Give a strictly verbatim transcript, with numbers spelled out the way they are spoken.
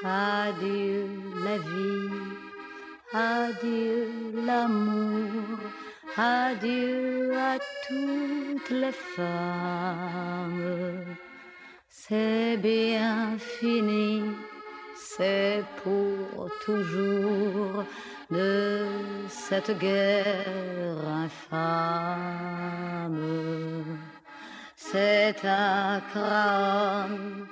Adieu la vie, adieu l'amour, adieu à toutes les femmes. C'est bien fini, c'est pour toujours de cette guerre infâme. C'est un crâne